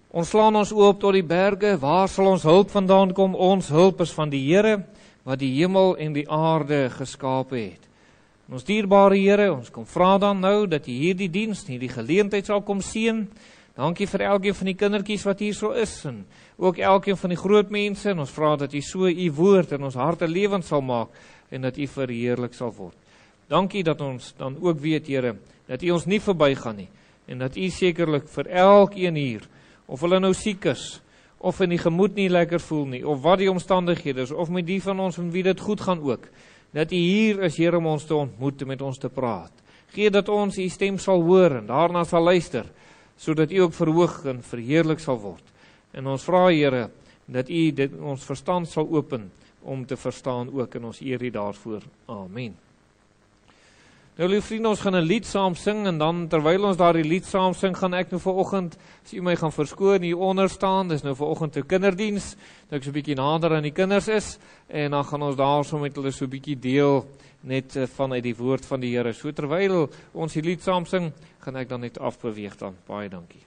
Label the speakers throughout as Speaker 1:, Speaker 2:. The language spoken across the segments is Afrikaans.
Speaker 1: Ons slaan ons oop tot die berge, waar sal ons hulp vandaan kom? Ons hulp is van die Here, wat die hemel en die aarde geskape het. En ons dierbare Here, ons kom vra dan nou, dat U hierdie diens, hierdie geleentheid sal kom seën. Dankie vir elkeen van die kindertjies wat hier so is, en ook elkeen van die groot mense, en ons vra dat U so U woord in ons harte lewend sal maak, en dat U verheerlik sal word. Dankie dat ons dan ook weet, Here, dat U ons nie verbygaan nie, en dat U sekerlik vir elkeen hier, of hulle nou siek is, of in die gemoed nie lekker voel nie, of wat die omstandighede is, of met die van ons en wie dit goed gaan ook, dat U hier is, Here, om ons te ontmoet en met ons te praat. Gee dat ons U stem sal hoor en daarna sal luister, sodat U ook verhoog en verheerlik sal word. En ons vra, Here, dat U ons verstand sal open, om te verstaan ook, en ons eer U daarvoor. Amen. Nou, lieve vriende, ons gaan 'n lied saam sing, en dan, terwyl ons daar die lied saam sing, gaan ek nou vanoggend, as u my gaan verskoon, hier onder staan, dis nou vanoggend 'n kinderdiens, dat ek so 'n bietjie nader aan die kinders is, en dan gaan ons daar so met hulle so 'n bietjie deel, net vanuit die woord van die Here. So terwyl ons die lied saam sing, gaan ek dan net afbeweeg dan. Baie dankie.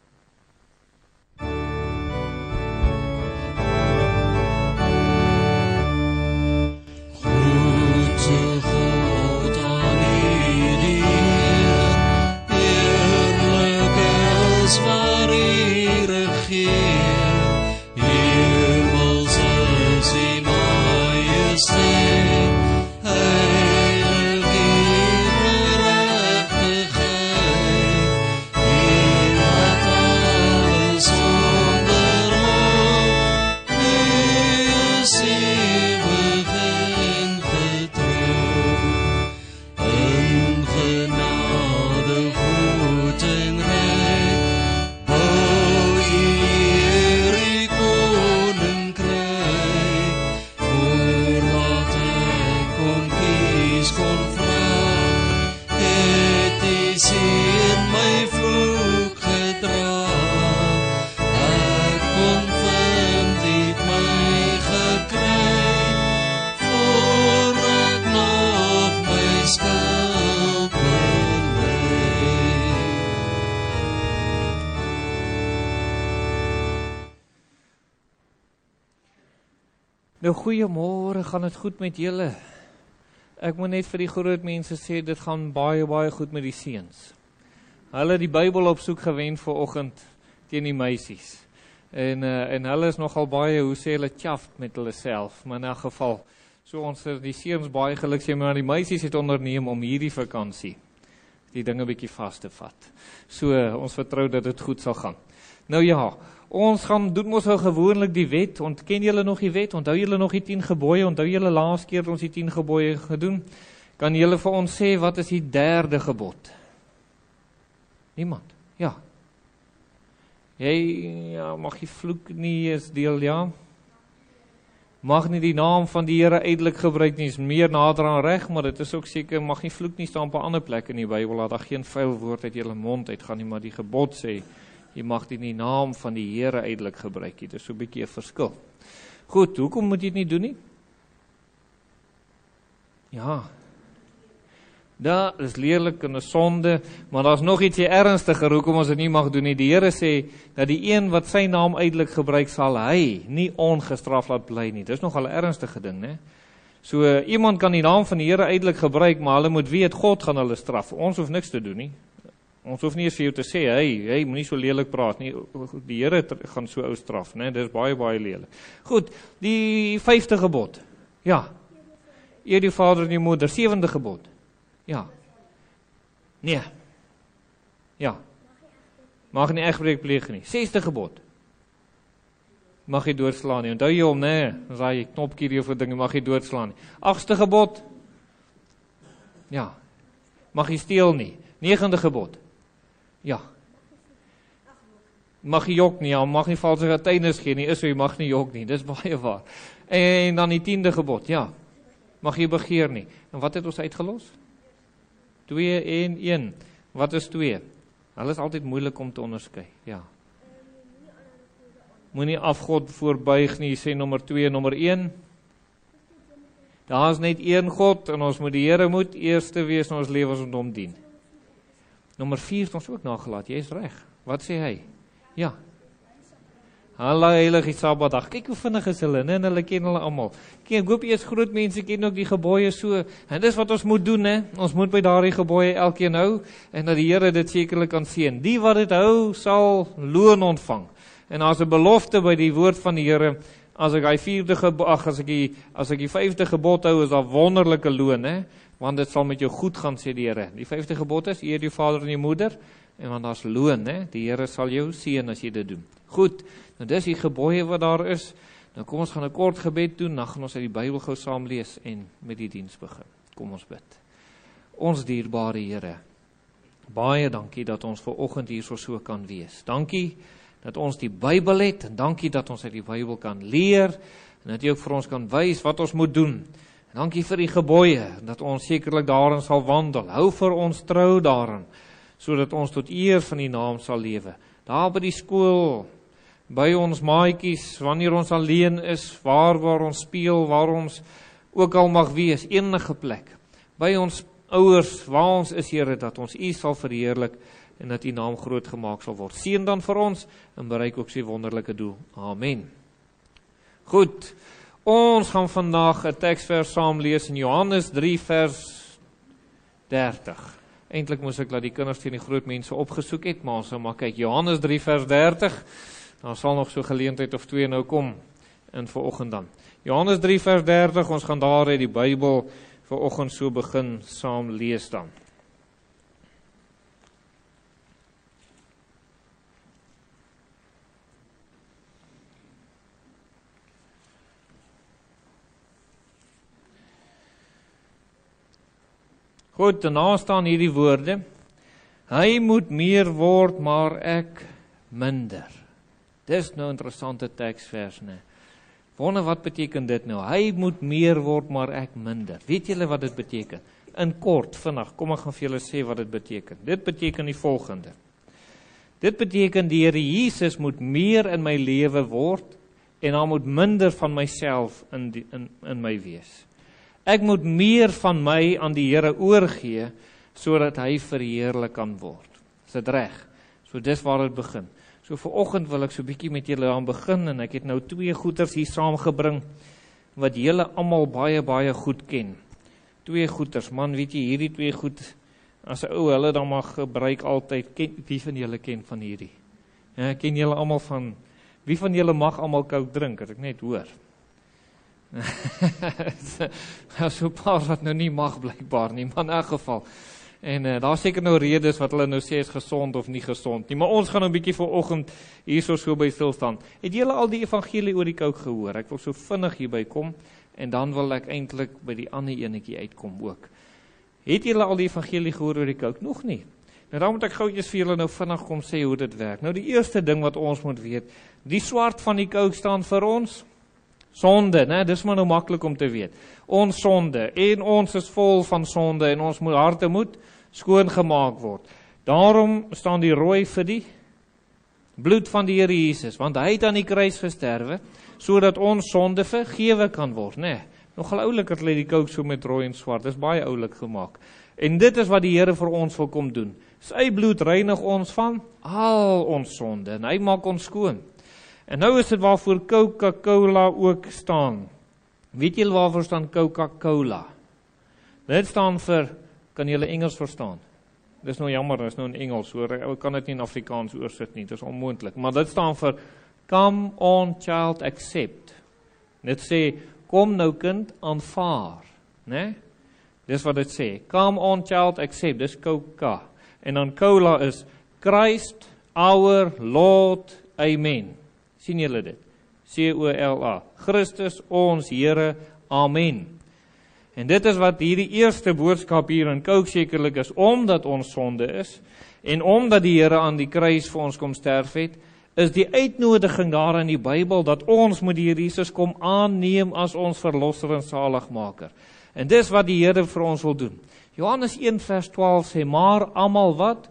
Speaker 1: Nou, goeiemôre, gaan dit goed met julle? Ek moet net vir die groot mense sê, dit gaan baie, baie goed met die seuns. Hulle het die Bybel op soek gewend vanoggend teen die meisies. En hulle is nogal baie, hoe sê hulle, chaffed met hulle self, maar in 'n geval, so ons die seuns baie geluk sê, maar die meisies het onderneem om hierdie vakansie die dinge bietjie vas te vat. So, ons vertrou dat dit goed sal gaan. Nou ja, ons gaan doen mos gewoonlik die wet. Ontken julle nog die wet? Onthou julle nog die 10 gebooie? Onthou julle laas keer ons die 10 gebooie gedoen? Kan julle vir ons sê, wat is die 3de gebod? Niemand? Ja. Jy, ja, mag jy vloek nie is deel, ja? Mag nie die naam van die Here uitelik gebruik nie, is meer nader aan reg, maar dit is ook seker, mag nie vloek nie staan op 'n ander plek in die Bybel, laat daar geen vuil woord uit julle mond uitgaan nie, maar die gebod sê, jy mag dit nie naam van die Here uitelik gebruik nie. Dit is so 'n bietjie 'n verskil. Goed, hoekom moet jy dit nie doen nie? Ja. Daar is leerlik en 'n sonde, maar daar's nog ietsie ernstiger hoekom ons dit nie mag doen nie. Die Here sê dat die een wat sy naam uitelik gebruik, sal hy nie ongestraf laat bly nie. Dis nogal 'n ernstige ding, né? So iemand kan die naam van die Here uitelik gebruik, maar hulle moet weet God gaan hulle straf. Ons hoef niks te doen nie. Ons hoef nie eens vir jou te sê, hey, moenie so lelik praat nie. Die Here gaan so ou straf, né? Dis baie baie lelik. Goed, die 5de gebod. Ja. Eer die vader en die moeder. 7de gebod. Ja. Nee. Ja. Mag nie egbreek pleeg nie. 6de gebod. Mag jy doodslaan nie. Onthou jy hom, né? As hy knopkie hier vir dinge mag jy doodslaan nie. 8de gebod. Ja. Mag jy steel nie. 9de gebod. Ja. Mag jy jok nie, ja, mag nie valse getuienis gee nie, is so, jy mag nie jok nie, dis baie waar. En dan die 10de gebod, ja. Mag jy begeer nie. En wat het ons uitgelos? 2 en 1. Wat is 2? Hulle is altyd moeilik om te onderskei, ja. Moenie afgod voorbuig nie, sê nommer 2, nommer 1. Daar is net een God, en ons moet die Here moet eerste wees in ons lewens en hom dien. Nommer 4 het ons ook nagelaat, jy is reg. Wat sê hy? Ja. Hallo heilige Sabbatdag. Kyk hoe vinnig is hulle, en hulle ken hulle almal. Ek hoop eers groot mense ken ook die gebooie so. En dis wat ons moet doen, hè. Ons moet by daardie gebooie elkeen hou en dat die Here dit sekerlik kan seën. Die wat dit hou, sal loon ontvang. En as 'n belofte by die woord van die Here, as ek die 5de gebod hou, is daar wonderlike loon, hè? Want dit sal met jou goed gaan, sê die Here. Die 5de gebod is, eer jou vader en jou moeder, en want daar's loon, hè? Die Here sal jou seën as jy dit doen. Goed, nou dis die gebooie wat daar is. Nou kom ons gaan 'n kort gebed doen, dan gaan ons uit die Bybel gou saam lees en met die diens begin. Kom ons bid. Ons dierbare Here, baie dankie dat ons vanoggend hier so kan wees. Dankie dat ons die Bybel het, en dankie dat ons uit die Bybel kan leer, en dat jy ook vir ons kan wys wat ons moet doen. En dankie vir die gebooie, dat ons sekerlik daarin sal wandel. Hou vir ons trou daarin, sodat ons tot eer van die naam sal lewe. Daar by die skool, by ons maatjies, wanneer ons alleen is, waar ons speel, waar ons ook al mag wees, enige plek. By ons ouers, waar ons is, Here, dat ons U sal verheerlik, en dat U naam groot gemaak sal word. Seën dan vir ons, en bereik ook sy wonderlike doel. Amen. Goed, ons gaan vandag 'n teksvers saam lees in Johannes 3 vers 30. Eintlik moes ek laat die kinders teen die groot mense opgesoek het, maar ons sal maar kyk, Johannes 3 vers 30, daar sal nog so geleentheid of 2 nou kom, in vanoggend dan. Johannes 3 vers 30, ons gaan daar uit die Bybel vanoggend so begin saam lees dan. Goed, daarna staan hierdie woorde, hy moet meer word, maar ek minder. Dis nou 'n interessante teksvers, né? Wonder wat beteken dit nou? Hy moet meer word, maar ek minder. Weet julle wat dit beteken? In kort, vinnig, kom ek gaan vir julle sê wat dit beteken. Dit beteken die volgende. Dit beteken die Here Jesus moet meer in my lewe word, en daar moet minder van myself in my wees. Ek moet meer van my aan die Here oorgee, sodat hy verheerlik kan word. Is dit reg? So dis waar dit begin. So vanoggend wil ek so 'n bietjie met julle aan begin, en ek het nou 2 goeters hier saamgebring, wat julle almal baie goed ken. 2 goeters, man, weet jy, hierdie 2 goed, as 'n ou hulle dan mag gebruik altyd, wie van julle ken van hierdie? Ja, ken julle almal van, wie van julle mag almal Coke drink, as ek net hoor? So 'n paar wat nou nie mag blykbaar nie, maar in elk geval. En daar seker nou redes wat hulle nou sê is gesond of nie gesond nie, maar ons gaan nou 'n bietjie vanoggend hierso by stil staan. Het julle al die evangelie oor die Coke gehoor? Ek wil so vinnig hierby kom, en dan wil ek eintlik by die ander enetjie uitkom ook. Het julle al die evangelie gehoor oor die Coke? Nog nie. Nou dan moet ek gouetjies vir julle nou vinnig kom sê hoe dit werk. Nou die eerste ding wat ons moet weet, die swart van die Coke staan vir ons sonde, né? Dis maar nou maklik om te weet. Ons sonde, en ons is vol van sonde, en ons harte moet skoon gemaak word. Daarom staan die rooi vir die bloed van die Here Jesus, want hy het aan die kruis gesterwe, sodat ons sonde vergewe kan word, né? Nogal oulik dat hulle die Coke so met rooi en swart, dis baie oulik gemaak. En dit is wat die Here vir ons wil kom doen. Sy bloed reinig ons van al ons sonde, en hy maak ons skoon. En nou is dit waarvoor Coca-Cola ook staan. Weet julle waarvoor staan Coca-Cola? Dit staan vir, kan julle Engels verstaan? Dis nou jammer, dis nou in Engels, hoor, ek kan dit nie in Afrikaans oorsit nie, dis onmoontlik. Maar dit staan vir, come on child, accept. Dit sê, kom nou kind, aanvaar, né? Dis wat dit sê, come on child, accept, dis Coca. En dan Cola is, Christ, our Lord, Amen. Sien julle dit? C-O-L-A. Christus, ons Here, Amen. En dit is wat hierdie eerste boodskap hier in Coke sekerlik is, omdat ons sonde is, en omdat die Here aan die kruis vir ons kom sterf het, is die uitnodiging daar in die Bybel, dat ons moet die Here Jesus kom aanneem as ons verlosser en saligmaker. En dis wat die Here vir ons wil doen. Johannes 1 vers 12 sê, maar almal wat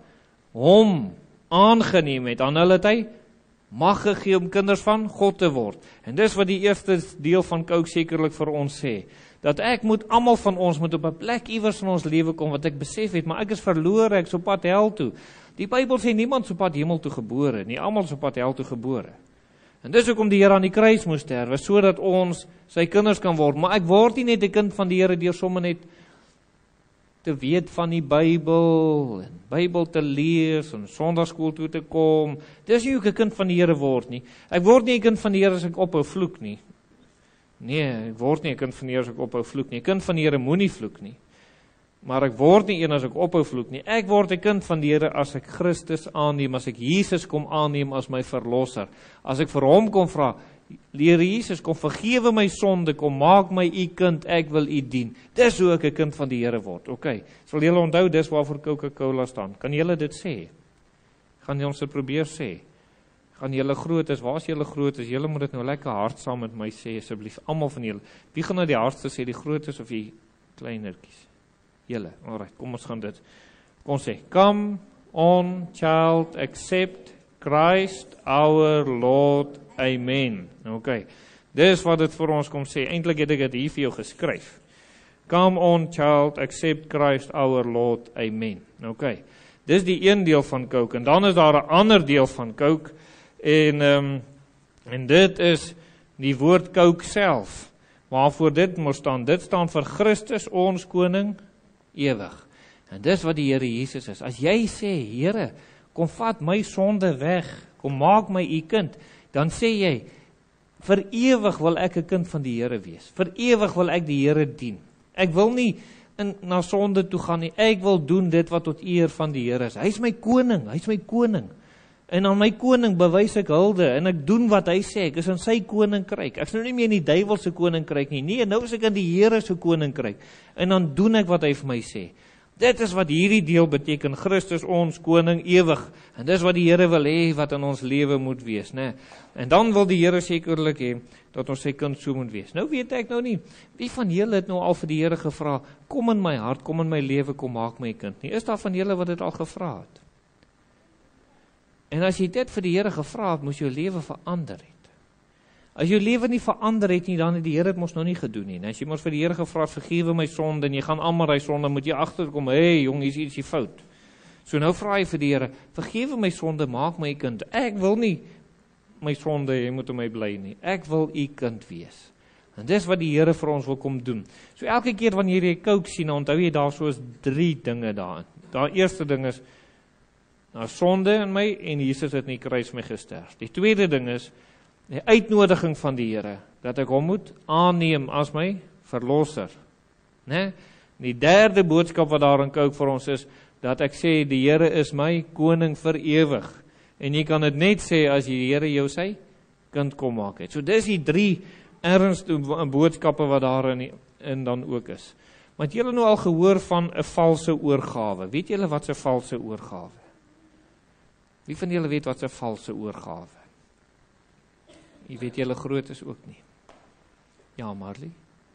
Speaker 1: hom aangeneem het, aan hulle het hy mag gegee om kinders van God te word. En dis wat die eerste deel van Coke sekerlik vir ons sê, dat ek moet, almal van ons moet op 'n plek iewers in ons lewe kom, wat ek besef het, maar ek is verlore, ek is op pad hel toe. Die Bybel sê niemand is op pad hemel toe gebore, nie almal is op pad hel toe gebore. En dis hoekom die Here aan die kruis moes sterwe, sodat ons sy kinders kan word. Maar ek word nie net 'n kind van die Here deur sommer net te weet van die Bybel, en Bybel te lees, en sondaarskool toe te kom. Dis nie hoe ek 'n kind van die Here word nie. Ek word nie 'n kind van die Here as ek ophou vloek nie. Nee, ek word nie 'n kind van die Here as ek ophou vloek nie. 'n Kind van die Here moenie vloek nie. Maar ek word nie een as ek ophou vloek nie. Ek word 'n kind van die Here as ek Christus aanneem, as ek Jesus kom aanneem as my verlosser. As ek vir hom kom vra, Here Jesus, kom vergewe my sonde, kom maak my u kind, ek wil u dien. Dis hoe ek 'n kind van die Here word. OK. Sal julle onthou dis waarvoor Coca-Cola staan? Kan julle dit sê? Gaan ons dit probeer sê? Gaan julle groot is? Waar is julle groot is? Julle moet dit nou lekker hard saam met my sê asseblief. Almal van julle. Wie gaan nou die hardste sê, die grootes of die kleinertjies? Julle. Alright, kom ons gaan dit. Kom ons sê, come on child, accept Christ our Lord. Amen. OK. Dis wat dit vir ons kom sê. Eintlik het ek dit hier vir jou geskryf. Come on child, accept Christ our Lord. Amen. OK. Dis die een deel van Coke. En dan is daar 'n ander deel van Coke. En dit is die woord Coke self. Waarvoor dit moet staan? Dit staan vir Christus ons koning ewig. En dis wat die Here Jesus is. As jy sê, Here, kom vat my sonde weg, kom maak my u kind, dan sê jy, vir ewig wil ek 'n kind van die Here wees. Vir ewig wil ek die Here dien. Ek wil nie na sonde toe gaan nie. Ek wil doen dit wat tot eer van die Here is. Hy's my koning, hy's my koning. En aan my koning bewys ek hulde en ek doen wat hy sê. Ek is in sy koninkryk. Ek is nou nie meer in die duiwel se koninkryk nie. Nee, nou is ek in die Here se koninkryk. En dan doen ek wat hy vir my sê. Dit is wat hierdie deel beteken, Christus ons koning ewig. En dis wat die Here wil hê wat in ons lewe moet wees, né? En dan wil die Here sekerlik hê dat ons sy kind so moet wees. Nou weet ek nou nie, wie van julle het nou al vir die Here gevra, kom in my hart, kom in my lewe, kom maak my kind nie. Is daar van julle wat dit al gevra het? En as jy dit vir die Here gevra het, moes jou lewe verander het. As jou lewe nie verander het nie, dan het die Here dit mos nou nie gedoen nie. As jy mos vir die Here gevra het, vergewe my sonde, en jy gaan almal daai sonde, moet jy agterkom, hey jong, hier's ietsie fout. So nou vra jy vir die Here, vergewe my sonde, maak my kind. Ek wil nie my sonde, jy moet in my bly nie. Ek wil u kind wees. En dis wat die Here vir ons wil kom doen. So elke keer wanneer jy Coke sien, onthou jy daar so is 3 dinge daarin. Daar eerste ding is, daar sonde in my en Jesus het in die kruis my gesterf. Die tweede ding is die uitnodiging van die Here dat ek hom moet aanneem as my verlosser, né? Die derde boodskap wat daar in Coke vir ons is dat ek sê die Here is my koning vir ewig. En jy kan dit net sê as die Here jou sy kind kom maak het. So dis die 3 ernstige boodskappe wat daarin dan ook is. Maar het julle nou al gehoor van 'n valse oorgawe? Weet julle wat 'n valse oorgawe? Wie van julle weet wat 'n valse oorgawe? Jy weet julle groot is ook nie. Ja, Marley.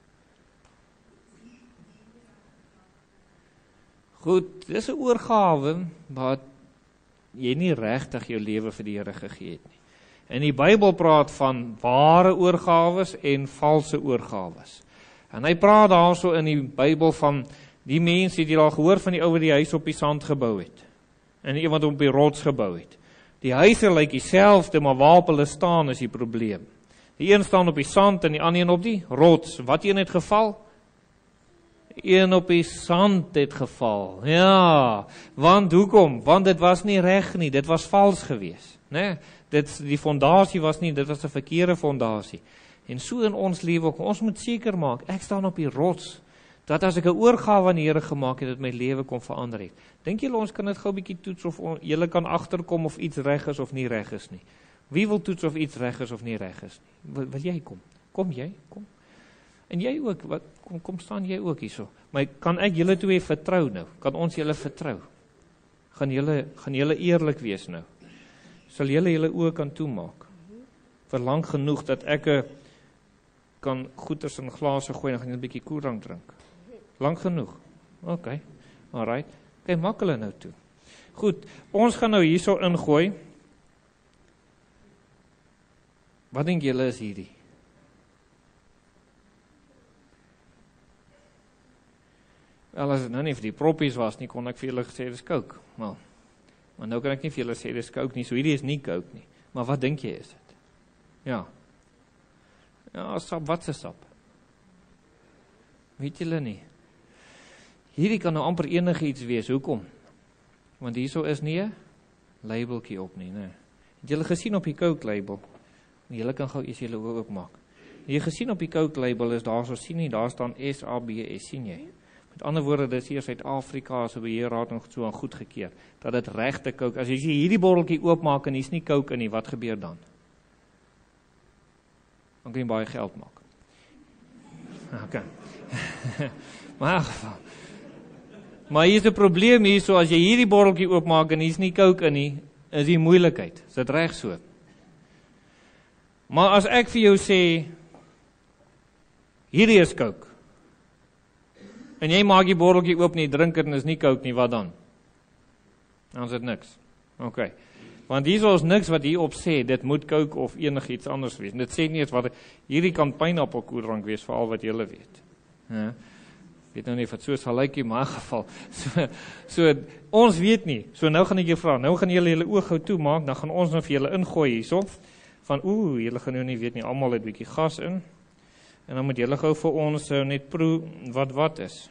Speaker 1: Goed, dis 'n oorgawe wat jy nie regtig jou lewe vir die Here gegee het nie. En die Bybel praat van ware oorgawes en valse oorgawes. En hy praat daarso in die Bybel van die mense het jy al gehoor van die ou wat die huis op die sand gebou het. En iemand wat op die rots gebou het. Die huise lyk dieselfde, maar waarop hulle staan is die probleem. Die een staan op die sand en die ander een op die rots. Wat een het geval? Een op die sand het geval. Ja, want hoekom? Want dit was nie reg nie, dit was vals geweest, né? Die fondasie was nie, dit was 'n verkeerde fondasie. En so in ons lewe ook, ons moet seker maak, ek staan op die rots, dat as ek 'n oorgawe aan die Here gemaak het, dat my lewe kom verander het. Dink julle ons kan dit gou 'n bietjie toets of julle kan agterkom of iets reg is of nie reg is nie? Wie wil toets of iets reg is of nie reg is nie? Wil jy kom? Kom jy? Kom. En jy ook, kom staan jy ook hierso. Maar kan ek julle twee vertrou nou? Kan ons julle vertrou? Gaan julle eerlik wees nou? Sal julle oë kan toemaak? Verlang genoeg dat ek kan goeders in glase gooi en gaan 'n bietjie koeldrank drink. Lang genoeg. OK. Alright. Kyk, maak hulle nou toe. Goed, ons gaan nou hierso ingooi. Wat dink julle is hierdie? Wel, as dit nou nie vir die proppies was nie, kon ek vir julle gesê dis Coke. Maar nou kan ek nie vir julle sê dis Coke nie, so hierdie is nie Coke nie. Maar wat dink jy is dit? Ja. Ja, sap, wat se sap? Weet julle nie? Hierdie kan nou amper enige iets wees, hoekom? Want hierso is nie 'n labeltjie op nie, né? Het julle gesien op die Coke label? Julle kan gou eers julle oë oopmaak. Jy gesien op die Coke label is daar so sien nie, daar staan SABS, sien jy? Met ander woorde, dis hier Suid-Afrika se beheerraad en so aan goedgekeur dat dit regte Coke. As jy hierdie botteltjie oopmaak en hier's nie Coke in nie, wat gebeur dan? Dan kan jy baie geld maak. Okay. Maar hier is 'n probleem hier, so as jy hierdie botteltjie oopmaak en hier's nie Coke in nie, is die moeilikheid. Is dit reg so? Maar as ek vir jou sê, hierdie is Coke, en jy maak die botteltjie oop en jy drink dit en is nie Coke nie, wat dan? Dan is dit niks. Okay. Want hier is niks wat hierop sê, dit moet Coke of enigiets anders wees. Dit sê nie eens wat, hierdie kan pineappelkoeldrank wees, vir al wat julle weet. Ja. Weet nou nie of het so sal lyk in my geval. So, ons weet nie. So nou gaan ek jou vra, nou gaan julle oog gou toemaak, dan gaan ons nou vir julle ingooi hierso, van julle gaan nou nie weet nie, almal het 'n bietjie gas in, en dan moet julle gou vir ons net proe wat is.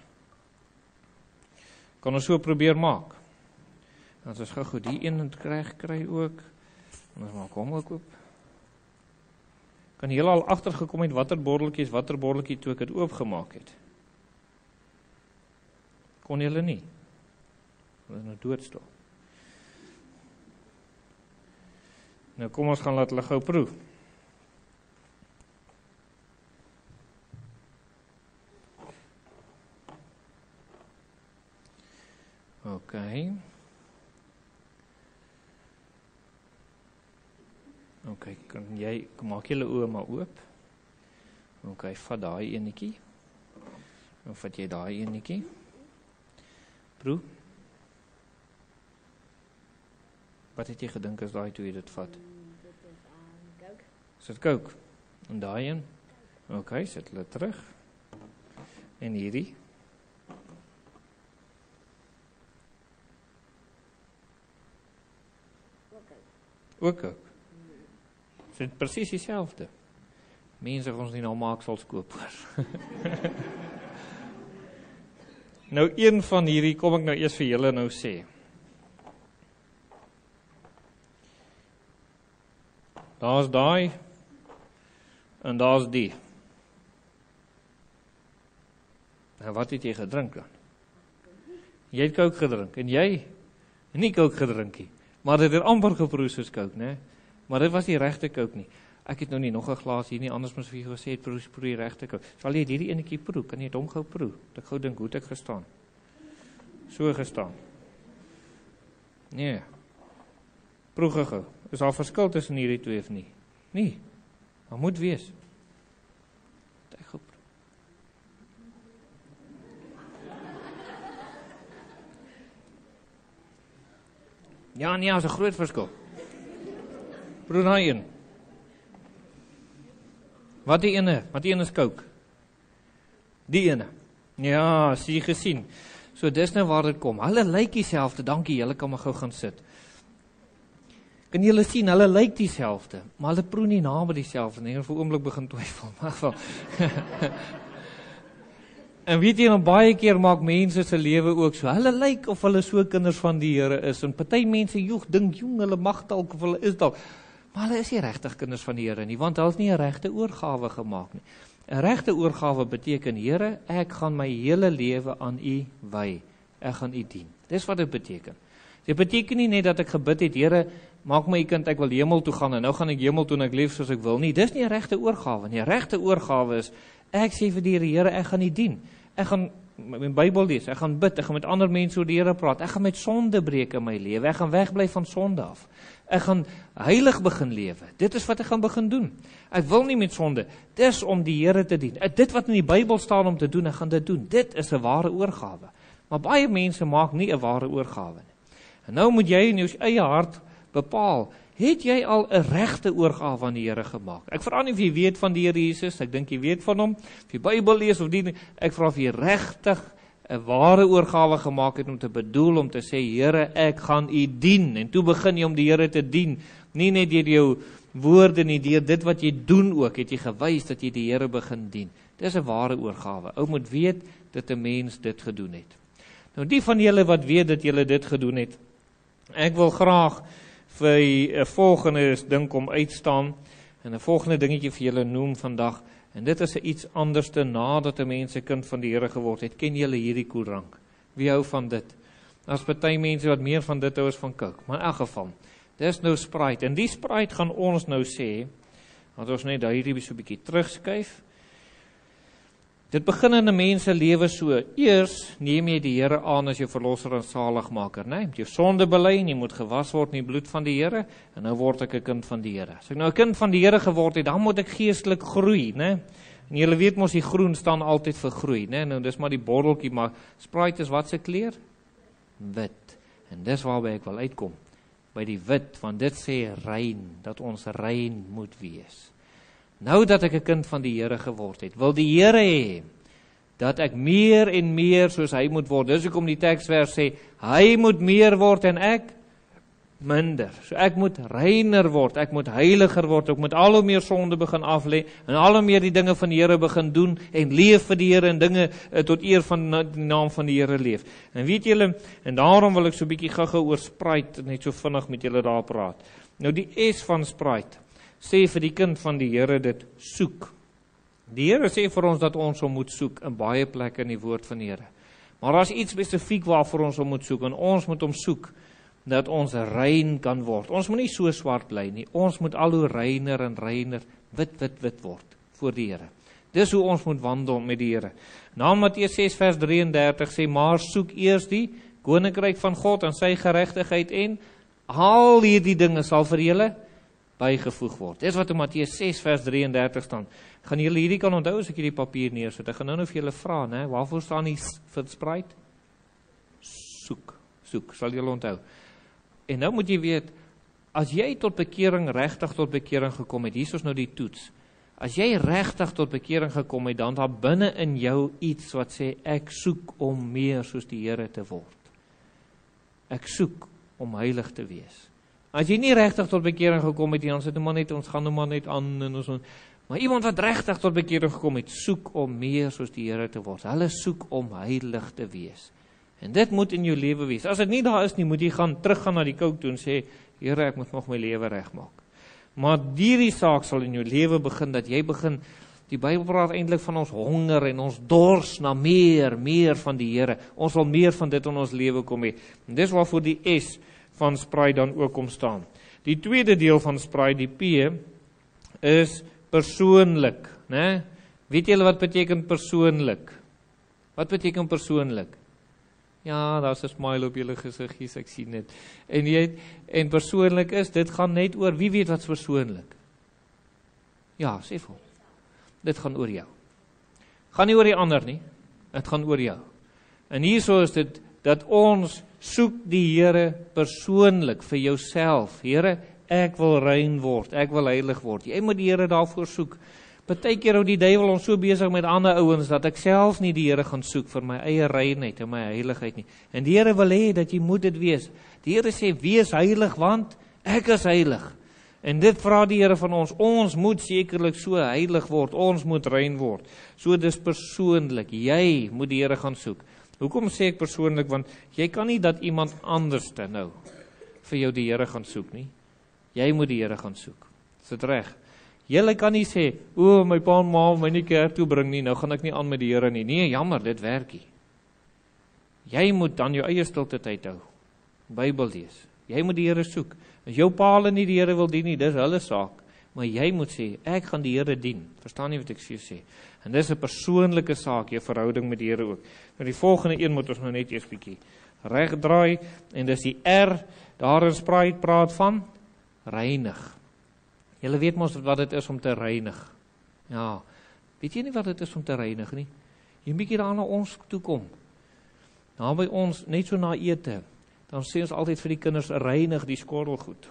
Speaker 1: Kan ons so probeer maak. Dan is gou goed, die een kry ook, en ons maak hom ook oop. Kan julle al agtergekom het watter botteltjie toe ek het oopgemaak het? Kon julle nie? Hulle is nou doodstil. Nou kom ons gaan laat hulle gou proe. Okay, kan jy maak julle oë maar oop. Okay, vat daai enetjie. Dan vat jy daai enetjie. Proe. Wat het jy gedink as daai toe jy dit vat?
Speaker 2: Dit is Coke.
Speaker 1: Is dit Coke? En daai een? Okay, sit hulle terug. En hierdie? Ook Coke. Dit is presies dieselfde. Mense ons nie nou maaksels koop hoor. Nou een van hierdie kom ek nou eers vir julle nou sê. Daar's daai en daar's die. Nou wat het jy gedrink dan? Jy het Coke gedrink en jy nie Coke gedrink nie. Maar dit het amper geproe soos Coke, né? Maar dit was die regte Coke nie. Ek het nou nie nog 'n glas hier nie, anders moes vir jou gesê het proe die regte Coke. Sal jy hierdie enetjie proe? Kan jy dit hom gou proe? Ek gou dink hoe het ek gestaan? So gestaan. Nee. Proe gou. Is daar verskil tussen hierdie twee of nie? Nee. Maar moet wees. Ek gou. Ja, nee, is 'n groot verskil. Proe daai een. Wat die ene is Coke? Die ene. Ja, sien gesien. So dis nou waar dit kom. Hulle lyk dieselfde. Dankie, julle kan maar gou gaan sit. Kan julle sien, hulle lyk dieselfde, maar hulle proe nie naby dieselfde nie. Ek vir 'n oomblik begin twyfel, maar wel. En weet jy, baie keer maak mense se lewe ook so. Hulle lyk of hulle so kinders van die Here is. En party mense dink hulle mag dalk of hulle is dalk. Maar hulle is nie regtig kinders van die Here nie, want hulle het nie 'n regte oorgawe gemaak nie. 'n Regte oorgawe beteken, Here, ek gaan my hele lewe aan U wy. Ek gaan U dien. Dis wat dit beteken. Dit beteken nie net dat ek gebid het, Here, maak my U kind, ek wil hemel toe gaan en nou gaan ek hemel toe en ek leef soos ek wil nie. Dis nie 'n regte oorgawe nie. 'n Regte oorgawe is, ek sê vir die Here, ek gaan U dien. Ek gaan my Bybel lees, ek gaan bid, ek gaan met ander mense oor die Here praat, ek gaan met sonde breek in my lewe, ek gaan wegbly van sonde af. Ek gaan heilig begin lewe. Dit is wat ek gaan begin doen. Ek wil nie met sonde. Dis om die Here te dien. Dit wat in die Bybel staan om te doen, ek gaan dit doen. Dit is 'n ware oorgawe. Maar baie mense maak nie 'n ware oorgawe nie. En nou moet jy in jou eie hart bepaal, het jy al 'n regte oorgawe aan die Here gemaak? Ek vra nie of jy weet van die Here Jesus, ek dink jy weet van hom, of jy Bybel lees of nie, ek vra of jy regtig 'n ware oorgawe gemaak het om te bedoel, om te sê, Here, ek gaan U dien, en toe begin jy om die Here te dien, nie net deur jou woorde nie, deur dit wat jy doen ook, het jy gewys dat jy die Here begin dien. Dis 'n ware oorgawe. Ou moet weet dat 'n mens dit gedoen het. Nou die van julle wat weet dat julle dit gedoen het, ek wil graag vir 'n volgende ding om uitstaan en 'n volgende dingetjie vir julle noem vandag. En dit is iets anderste nadat 'n mens 'n kind van die Here geword het. Ken julle hierdie koeldrank? Wie hou van dit? Daar's party mense wat meer van dit hou as van Coke, maar in elk geval, dis nou Sprite. En die Sprite gaan ons nou sê, dat ons net hierdie so 'n bietjie terugskuif. Dit begin in 'n mens se lewe so. Eers neem jy die Here aan as jou verlosser en saligmaker, né? Jy moet jou sonde bely en jy moet gewas word in die bloed van die Here en nou word ek 'n kind van die Here. As ek nou 'n kind van die Here geword het, dan moet ek geestelik groei, né? En julle weet mos die groen staan altyd vir groei, né? Nou dis maar die botteltjie, maar Sprite is wat se kleur? Wit. En dis waarby ek wil uitkom. By die wit, want dit sê rein, dat ons rein moet wees. Nou dat ek 'n kind van die Here geword het, wil die Here hê dat ek meer en meer soos hy moet word. Dis hoekom die teksvers sê, hy moet meer word en ek minder. So ek moet reiner word, ek moet heiliger word, ek moet al hoe meer sonde begin aflê en al hoe meer die dinge van die Here begin doen en leef vir die Here en dinge tot eer van die naam van die Here leef. En weet julle, en daarom wil ek so 'n bietjie gou-gou oor Sprite net so vinnig met julle daar praat. Nou die S van Sprite sê vir die kind van die Here dit soek. Die Here sê vir ons dat ons hom moet soek in baie plekke in die woord van die Here. Maar daar's iets spesifiek waarvoor ons hom moet soek en ons moet hom soek dat ons rein kan word. Ons moet nie so swart bly nie. Ons moet al hoe reiner en reiner wit word voor die Here. Dis hoe ons moet wandel met die Here. Na Matteus 6 vers 33 sê, maar soek eers die koninkryk van God en sy geregtigheid en al hierdie dinge sal vir julle bygevoeg word. Dis wat in Matteus 6 vers 33 staan. Gaan julle hierdie kan onthou as ek hierdie papier neersit? Ek gaan nou vir julle vra, né? Waarvoor staan die vir Sprite? Soek, sal julle onthou. En nou moet jy weet, as jy tot bekering, regtig tot bekering gekom het, hier is nou die toets. As jy regtig tot bekering gekom het, dan daar binne in jou iets wat sê, ek soek om meer soos die Here te word. Ek soek om heilig te wees. As jy nie regtig tot bekering gekom het, dan sit nou maar net, ons gaan nou maar net aan, en ons, maar iemand wat regtig tot bekering gekom het, soek om meer soos die Here te word. Hulle soek om heilig te wees. En dit moet in jou lewe wees. As dit nie daar is nie, moet jy teruggaan na die kook toe en sê, Here, ek moet nog my lewe regmaak. Maar hierdie saak sal in jou lewe begin, dat jy begin, die Bybel praat eintlik van ons honger en ons dors na meer van die Here. Ons wil meer van dit in ons lewe kom hê. En dis waarvoor die S van Sprite dan ook kom staan. Die tweede deel van Sprite, die P, is persoonlik, né? Weet julle wat beteken persoonlik? Wat beteken persoonlik? Ja, daar's 'n smile op julle gesiggies, ek sien dit. En persoonlik is, dit gaan net oor, wie weet wat's persoonlik? Ja, sê vir hom. Dit gaan oor jou. Gaan nie oor die ander nie, dit gaan oor jou. En hierso is dit, dat ons soek die Here persoonlik vir jouself. Here, ek wil rein word, ek wil heilig word. Jy moet die Here daarvoor soek. Partykeer hou die duiwel ons so besig met ander ouens, dat ek self nie die Here gaan soek vir my eie reinheid en my heiligheid nie. En die Here wil hê dat jy moet dit wees. Die Here sê, wees heilig, want ek is heilig. En dit vra die Here van ons moet sekerlik so heilig word, ons moet rein word. So dis persoonlik, jy moet die Here gaan soek. Hoekom sê ek persoonlik? Want jy kan nie dat iemand anderste nou vir jou die Here gaan soek nie. Jy moet die Here gaan soek. Is dit reg? Jy kan nie sê, my pa en ma my nie kerk toe bring nie, nou gaan ek nie aan met die Here nie. Nee, jammer, dit werk nie. Jy moet dan jou eie stilte tyd hou. Bybel lees. Jy moet die Here soek. As jou pa hulle nie die Here wil dien nie, dis hulle saak. Maar jy moet sê, ek gaan die Here dien. Verstaan nie wat ek sê? En dis 'n persoonlike saak, jou verhouding met die Here ook. Nou die volgende een moet ons nou net eers bietjie regdraai, en dis die R, daar in Sprite praat van reinig. Julle weet mos wat dit is om te reinig. Ja, weet jy nie wat dit is om te reinig nie? Jy bietjie daar na ons toe kom. Daar by ons, net so na ete, dan sê ons altyd vir die kinders, reinig die skorrelgoed.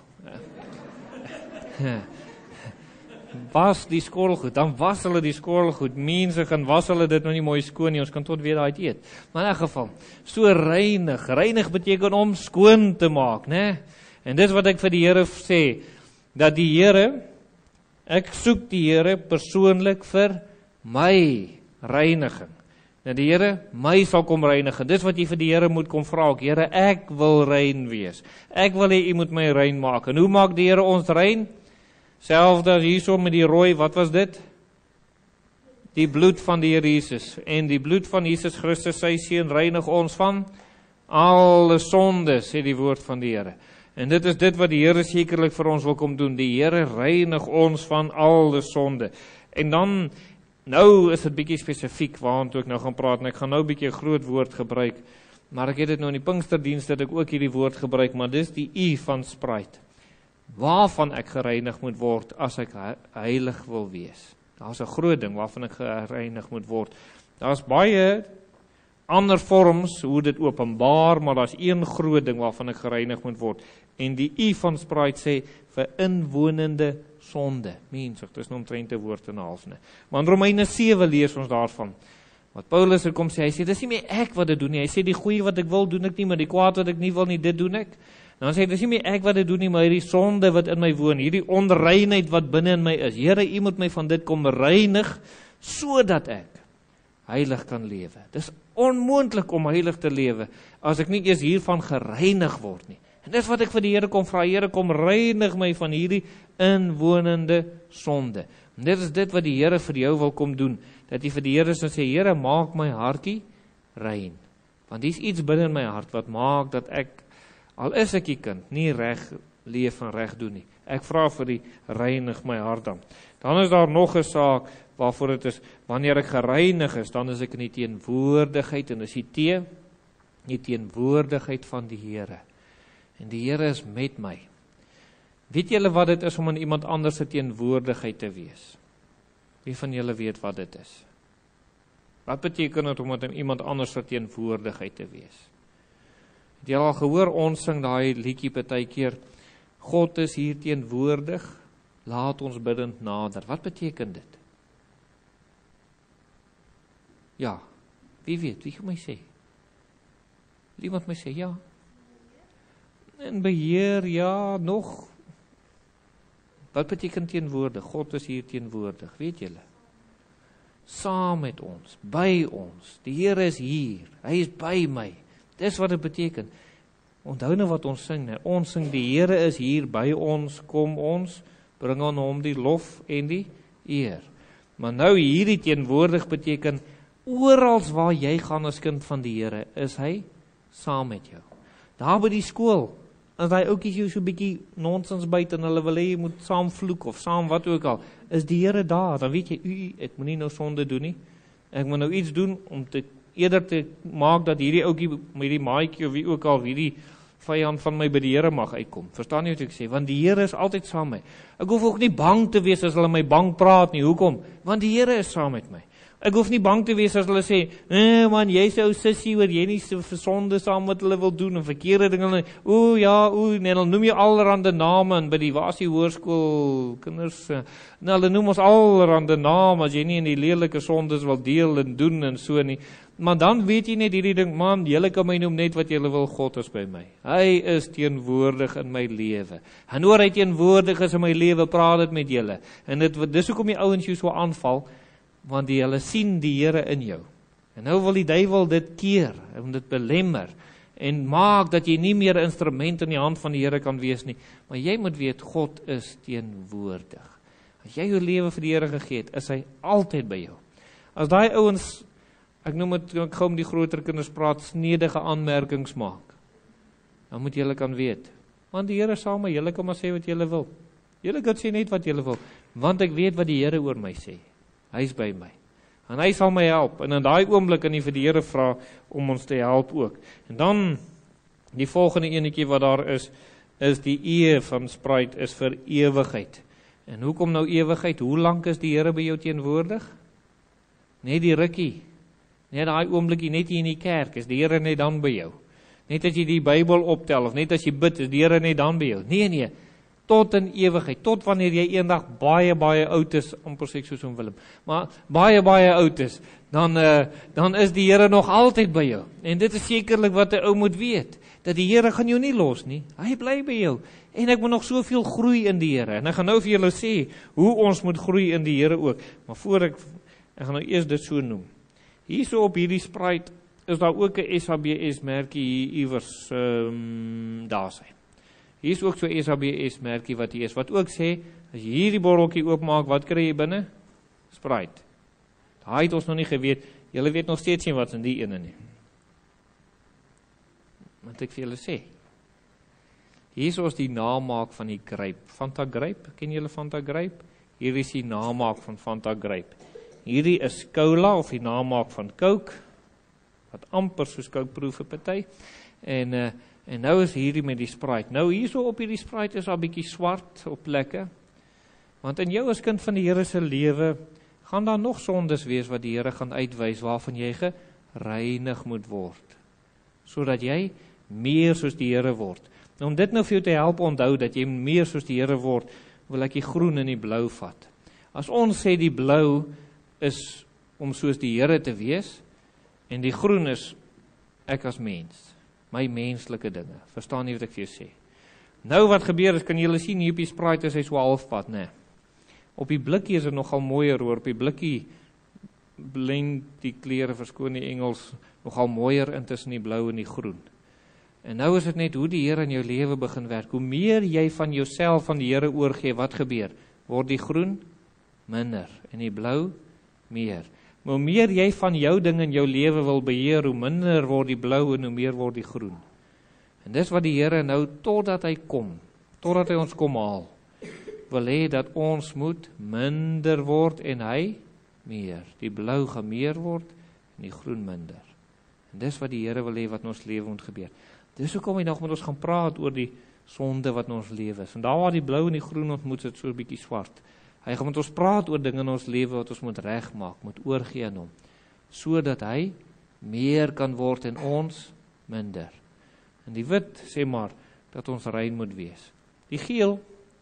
Speaker 1: Was die skorrelgoed, dan was hulle die skorrelgoed. Mense gaan was hulle dit nou nie mooi skoon nie, ons kan tot weer daai eet. Maar in 'n geval, so reinig. Reinig beteken om skoon te maak, né? En dis wat ek vir die Here sê, dat die Here Ek soek die Here persoonlik vir my reiniging. Nou die Here my sal kom reinig. Dis wat jy vir die Here moet kom vra ook. Here, ek wil rein wees. Ek wil hê u moet my rein maak. En hoe maak die Here ons rein? Selfde as hierso met die rooi, wat was dit? Die bloed van die Here Jesus. En die bloed van Jesus Christus, sy seun, reinig ons van alle sonde, sê die woord van die Here. En dit is dit wat die Here sekerlik vir ons wil kom doen. Die Here reinig ons van alle sonde. En dan, nou is dit bietjie spesifiek waartoe ek nou gaan praat, en ek gaan nou bietjie 'n groot woord gebruik, maar ek het dit nou in die Pinksterdiens dat ek ook hierdie woord gebruik, maar dis die U van Spruit. Waarvan ek gereinig moet word as ek heilig wil wees. Daar's 'n groot ding waarvan ek gereinig moet word. Daar's baie ander vorms hoe dit openbaar, maar daar's een groot ding waarvan ek gereinig moet word. En die U van Spruit sê vir inwonende sonde. Mens, dit is nou omtrent 'n woord en 'n half, né? Maar in Romeine 7 lees ons daarvan. Wat Paulus kom sê, hy sê dis nie meer ek wat dit doen nie. Hy sê die goeie wat ek wil doen ek nie, maar die kwaad wat ek nie wil nie, dit doen ek. Dan sê hy dis nie meer ek wat dit doen nie, maar hierdie sonde wat in my woon, hierdie onreinheid wat binne in my is. Here, u moet my van dit kom reinig sodat ek heilig kan lewe. Dis onmoontlik om heilig te lewe as ek nie eers hiervan gereinig word nie. En dis wat ek vir die Here kom vra, Here, kom reinig my van hierdie inwonende sonde. En dit is dit wat die Here vir jou wil kom doen, dat jy vir die Here sal sê, Here, maak my hartjie rein. Want dis iets binne in my hart wat maak dat ek, al is ek die kind, nie reg leef en reg doen nie. Ek vra vir die reinig my hart dan. Dan is daar nog 'n saak waarvoor dit is, wanneer ek gereinig is, dan is ek in die teenwoordigheid, en is die teenwoordigheid van die Here. En die Here is met my. Weet julle wat dit is om in iemand anders se teenwoordigheid te wees? Wie van julle weet wat dit is? Wat beteken dit om in iemand anders se teenwoordigheid te wees? Het jy al gehoor, ons sing daai liedjie partykeer, God is hier teenwoordig, laat ons biddend nader. Wat beteken dit? Ja, wie weet, wie gaan my sê? Iemand my sê, ja. En beheer, ja, nog. Wat beteken teenwoordig? God is hier teenwoordig, weet julle? Saam met ons, by ons. Die Here is hier, hy is by my. Dis wat dit beteken. Onthou nou wat ons sing, ons sing, die Here is hier by ons, kom ons, bring aan hom die lof en die eer. Maar nou hierdie teenwoordig beteken, orals waar jy gaan as kind van die Here, is hy saam met jou. Daar by die skool, as die oukies jou so 'n bietjie nonsens byt en hulle wil hê jy moet saam vloek of saam wat ook al, is die Here daar, dan weet jy, ek moet nie nou sonde doen nie, ek moet nou iets doen om eerder te maak dat hierdie oukie met die maatjie of wie ook al, hierdie vyand van my by die Here mag uitkom. Verstaan jy wat ek sê? Want die Here is altyd saam met my. Ek hoef ook nie bang te wees as hulle my bang praat nie. Hoekom? Want die Here is saam met my. Ek hoef nie bang te wees as hulle sê, man, jy's ou sussie, oor jy nie so versonde saam wat hulle wil doen, en verkeerde dinge, nee, dan noem jy allerhande name, en by die Wasie hoërskool, kinders, nou, hulle noem ons allerhande name, as jy nie in die lelike sondes wil deel en doen, en so nie, maar dan weet jy net hierdie ding, man, julle kan my noem net wat julle wil, God is by my, hy is teenwoordig in my lewe, en oor hy teenwoordig is in my lewe, praat dit met julle, en dis hoekom die ouens jou so aanval, want hulle sien die Here in jou. En nou wil die duiwel dit keer, en dit belemmer, en maak dat jy nie meer 'n instrument in die hand van die Here kan wees nie, maar jy moet weet, God is teenwoordig. As jy jou lewe vir die Here gegee het, is hy altyd by jou. As daai ouens, ek noem dit, ek gou met die groter kinders praat, snedige aanmerkings maak, dan moet julle kan weet, want die Here saam met julle kan maar sê wat julle wil. Julle kan sê net wat julle wil, want ek weet wat die Here oor my sê. Hy is by my. En hy sal my help. En in daai oomblik kan jy vir die Here vra om ons te help ook. En dan, die volgende enetjie wat daar is die E van Spruit, is vir ewigheid. En hoekom nou ewigheid? Hoe lank is die Here by jou teenwoordig? Net die rukkie. Net daai oomblikie, net hier in die kerk, is die Here net dan by jou. Net as jy die Bybel optel, of net as jy bid, is die Here net dan by jou. Nee, tot in ewigheid, tot wanneer jy eendag baie oud is, amper sê ek soos om Willem, maar baie oud is, dan is die Here nog altyd by jou. En dit is sekerlik wat 'n ou moet weet. dat die Here gaan jou nie los nie. Hy bly by jou. En ek moet nog soveel groei in die Here. En ek gaan nou vir julle sê hoe ons moet groei in die Here ook. Maar voor ek gaan nou eers dit so noem. Hierso op hierdie spruit is daar ook 'n SABS merkie hier iewers daar sy. Hier is ook so 'n SABS merkie wat hier is, wat ook sê, as jy hierdie botteltjie oopmaak, wat kry jy binne? Sprite. Daai het ons nog nie geweet. Julle weet nog steeds nie wat in die ene nie. Wat ek vir julle sê. Hier is die namaak van die Grape. Fanta Grape, ken julle Fanta Grape? Hier is die namaak van Fanta Grape. Hierdie is Cola of die namaak van Coke, wat amper soos Coke proef 'n party. En nou is hierdie met die Sprite. Nou hierso op hierdie Sprite is al bietjie swart op plekke. Want in jou as kind van die Here se lewe gaan daar nog sondes wees wat die Here gaan uitwys waarvan jy gereinig moet word. Sodat jy meer soos die Here word. Nou, om dit nou vir jou te help onthou dat jy meer soos die Here word, wil ek die groen en die blou vat. As ons sê die blou is om soos die Here te wees en die groen is ek as mens, my menslike dinge. Verstaan nie wat ek vir jou sê? Nou wat gebeur is, kan julle sien hier op die Sprite is hy so halfpad, né? Op die blikkie is dit nogal mooier hoor, op die blikkie blend die kleure, verskoon die Engels, nogal mooier intussen die blou en die groen. En nou is dit net hoe die Here in jou lewe begin werk. Hoe meer jy van jouself van die Here oorgee, wat gebeur? Word die groen minder en die blou meer. Maar hoe meer jy van jou ding in jou lewe wil beheer, hoe minder word die blou en hoe meer word die groen. En dis wat die Here nou, totdat hy ons kom haal, wil hê dat ons moet minder word en hy meer. Die blou gaan meer word en die groen minder. En dis wat die Here wil hê wat in ons lewe moet gebeur. Dis hoekom hy nog met ons gaan praat oor die sonde wat in ons lewe is. En daar waar die blou en die groen ontmoet, is dit so 'n bietjie swart. Hy gaan met ons praat oor dinge in ons lewe wat ons moet regmaak, moet oorgee aan hom, sodat hy meer kan word en ons minder. En die wit sê maar dat ons rein moet wees. Die geel,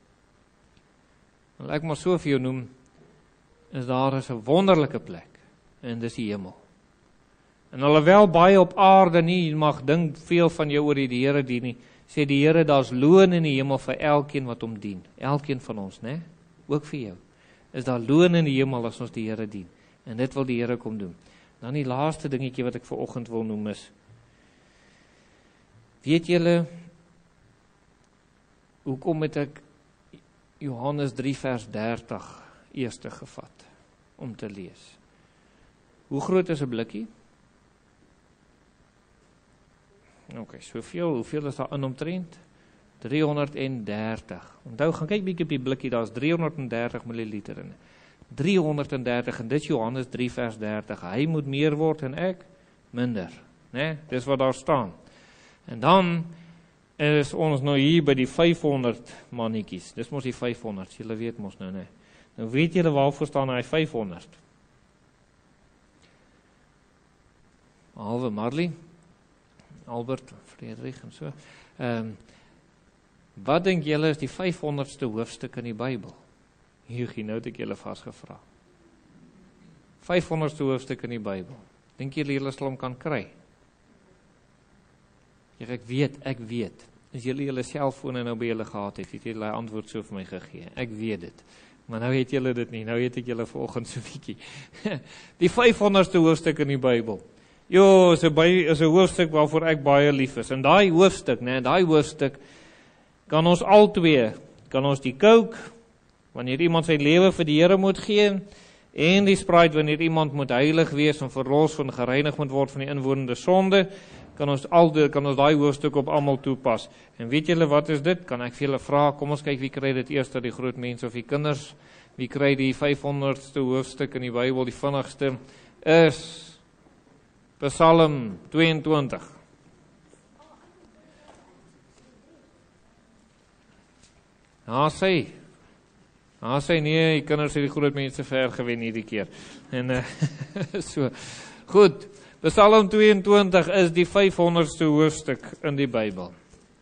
Speaker 1: wil ek maar so vir jou noem, is daar is 'n wonderlike plek en dis die hemel. En alhoewel baie op aarde nie mag dink veel van jou oor die Here dien nie, sê die Here daar's loon in die hemel vir elkeen wat hom dien. Elkeen van ons, né? Ook vir jou. Is daar loon in die hemel as ons die Here dien. En dit wil die Here kom doen. Dan die laaste dingetjie wat ek vir oggend wil noem is, weet julle, hoekom het ek Johannes 3 vers 30 eerste gevat om te lees? Hoe groot is 'n blikkie? Ok, hoeveel is daar in omtrent? 330. Onthou, gaan kyk bietjie op die blikkie, daar's 330 milliliter in. 330, en dit is Johannes 3 vers 30. Hy moet meer word en ek minder, né? Dis wat daar staan. En dan is ons nou hier by die 500 mannetjies. Dis mos die 500, julle weet mos nou, né? Nou weet julle waarvoor staan hy 500? Halve Marley, Albert, Frederik en so. Wat dink julle is die 500ste hoofstuk in die Bybel? Hier, nou het ek julle vasgevra. 500ste hoofstuk in die Bybel. Dink julle sal hom kan kry? Ja, ek weet. As julle selfone nou by julle gehad het julle antwoord so vir my gegee. Ek weet dit. Maar nou het julle dit nie. Nou het ek julle vanoggend so bietjie. Die 500ste hoofstuk in die Bybel. Jo, is 'n hoofstuk waarvoor ek baie lief is. En daai hoofstuk, kan ons albei, kan ons die Coke, wanneer iemand sy lewe vir die Here moet gee, en die Sprite, wanneer iemand moet heilig wees en verlos van gereinig moet word van die inwonende sonde, kan ons daai hoofstuk op almal toepas. En weet julle wat is dit? Kan ek vir julle vra, kom ons kyk wie kry dit eers, die groot mense of die kinders? Wie kry die 500ste hoofstuk in die Bybel, die vinnigste? Is Psalm 22. Sê nee, die kinders het die groot mense ver gewen hierdie keer. En so. Goed. Psalm 22 is die 500ste hoofstuk in die Bybel.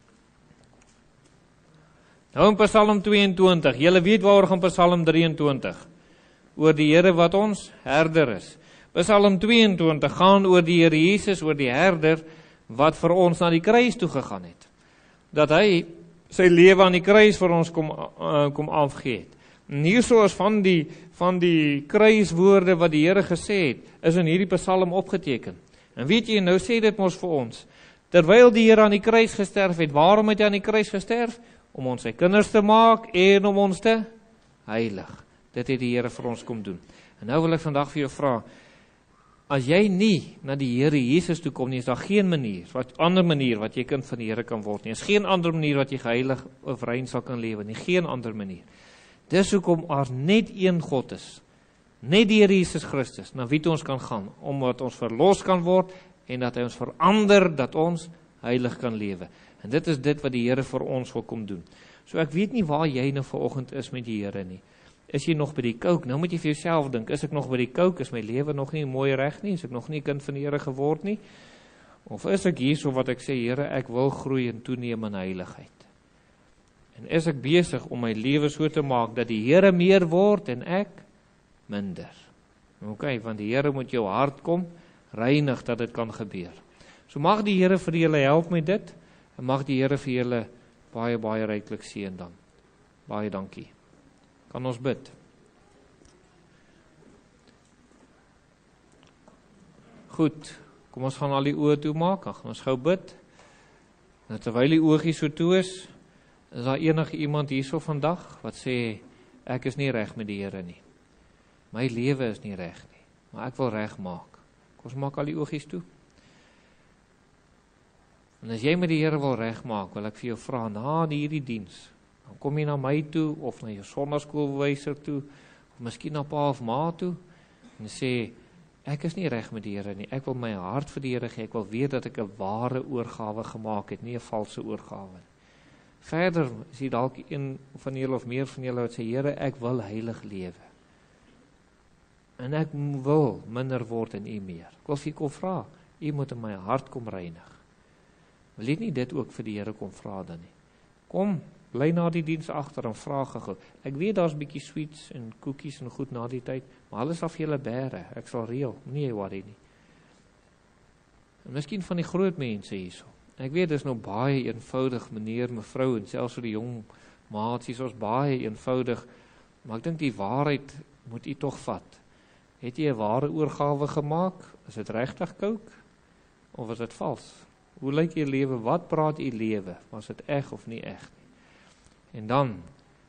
Speaker 1: Nou in Psalm 22, julle weet waaroor gaan Psalm 23? Oor die Here wat ons herder is. Psalm 22 gaan oor die Here Jesus, oor die herder, wat vir ons na die kruis toe gegaan het. Dat hy sy lewe aan die kruis vir ons kom afgee het. En hierso is van die kruiswoorde wat die Here gesê het, is in hierdie psalm opgeteken. En weet jy, nou sê dit mos vir ons, terwyl die Here aan die kruis gesterf het, waarom het hy aan die kruis gesterf? Om ons sy kinders te maak en om ons te heilig. Dit het die Here vir ons kom doen. En nou wil ek vandag vir jou vra, as jy nie na die Here Jesus toe kom nie, is daar geen ander manier wat jy kind van die Here kan word nie. Is geen ander manier wat jy geheilig of rein sal kan lewe nie, geen ander manier. Dis hoekom daar net een God is, net die Here Jesus Christus, na wie toe ons kan gaan, omdat ons verlos kan word, en dat hy ons verander, dat ons heilig kan lewe. En dit is dit wat die Here vir ons wil kom doen. So ek weet nie waar jy nou vanoggend is met die Here nie. Is jy nog by die kook? Nou moet jy vir jouself dink, is ek nog by die kook? Is my lewe nog nie mooi reg nie? Is ek nog nie kind van die Here geword nie? Of is ek hierso wat ek sê, Here, ek wil groei en toeneem in heiligheid? En is ek besig om my lewe so te maak, dat die Here meer word en ek minder? Ok, want die Here moet jou hart kom, reinig dat dit kan gebeur. So mag die Here vir julle help met dit, en mag die Here vir julle baie, baie ryklik seën dan. Baie dankie. Kan ons bid? Goed, kom ons gaan al die oë toe maak, dan gaan ons gou bid. En terwyl die oogies so toe is daar enige iemand hierso vandag, wat sê, ek is nie reg met die Here nie. My lewe is nie reg nie, maar ek wil reg maak. Kom ons maak al die oogies toe. En as jy met die Here wil reg maak, wil ek vir jou vra, na hierdie diens, dan kom jy na my toe, of na jou sonnaskoolwyser toe, of miskien na pa of ma toe, en sê, ek is nie reg met die Here nie, ek wil my hart vir die Here gee, ek wil weet dat ek 'n ware oorgawe gemaak het, nie 'n valse oorgawe nie. Verder is jy dalk een van julle of meer van julle wat sê, Here, ek wil heilig lewe. En ek wil minder word en U meer. Ek wil vir U kom vra, U moet in my hart kom reinig. Wil jy nie dit ook vir die Here kom vra dan nie? Kom, bly na die diens agter en vra gou. Ek weet daar's 'n bietjie sweets en koekies en goed na die tyd, maar alles af julle bære. Ek sal reël, nie worry nie. En miskien van die groot mense hierso. Ek weet dis nou baie eenvoudig, meneer, mevrou en selfs vir die jong maatjies, ons baie eenvoudig, maar ek dink die waarheid moet U tog vat. Het jy 'n ware oorgawe gemaak? Is dit regtig kook of is dit vals? Hoe lyk U lewe? Wat praat U lewe? Was dit eg of nie eg nie? En dan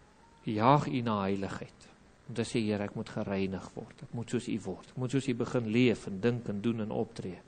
Speaker 1: jaag U na heiligheid. Om te sê, Here, ek moet gereinig word. Ek moet soos U word. Ek moet soos U begin leef en dink en doen en optree.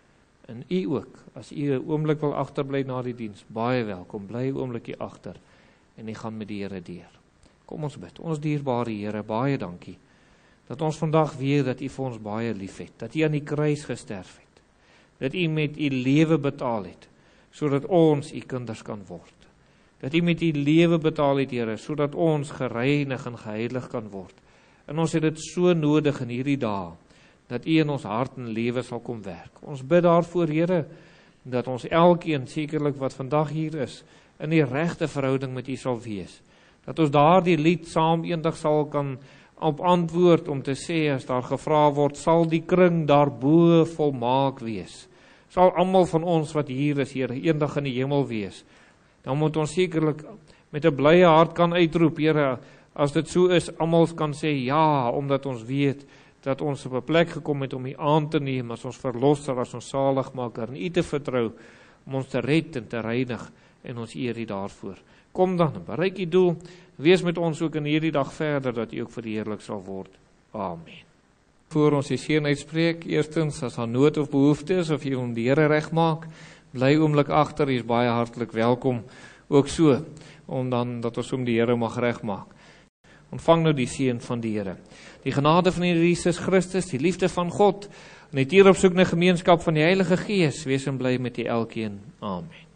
Speaker 1: En U ook, as U 'n oomblik wil agterbly na die diens, baie welkom, bly 'n oomblikie agter en U gaan met die Here deur. Kom ons bid. Ons dierbare Here, baie dankie dat ons vandag weet dat U vir ons baie lief het, dat U aan die kruis gesterf het, dat U met U lewe betaal het, sodat ons U kinders kan word. Dat U met U lewe betaal het, Here, sodat ons gereinig en geheilig kan word. En ons het dit so nodig in hierdie dae, dat U in ons hart en lewe sal kom werk. Ons bid daarvoor, Here, dat ons elkeen, sekerlik wat vandag hier is, in die regte verhouding met U sal wees. Dat ons daardie lied saam eendag sal kan op antwoord om te sê, as daar gevra word, sal die kring daarbo volmaak wees. Sal almal van ons wat hier is, Here, eendag in die hemel wees. Dan moet ons sekerlik met 'n blye hart kan uitroep, Here, as dit so is, almal kan sê ja, omdat ons weet dat ons op 'n plek gekom het om U aan te neem as ons verlosser, as ons saligmaker, en U te vertrou om ons te red en te reinig, en ons eer U daarvoor. Kom dan, bereik U doel, wees met ons ook in hierdie dag verder, dat U ook verheerlik sal word. Amen. Voor ons die seën uitspreek, eerstens, as daar nood of behoefte is, of jy om die Here regmaak, bly oomblik agter, jy is baie hartlik welkom, ook so, om dan, dat ons om die Here mag regmaak. Ontvang nou die seën van die Here. Die genade van die Here Jesus Christus, die liefde van God, en die tieropsoekende gemeenskap van die Heilige Gees, wees en bly met die elkeen. Amen.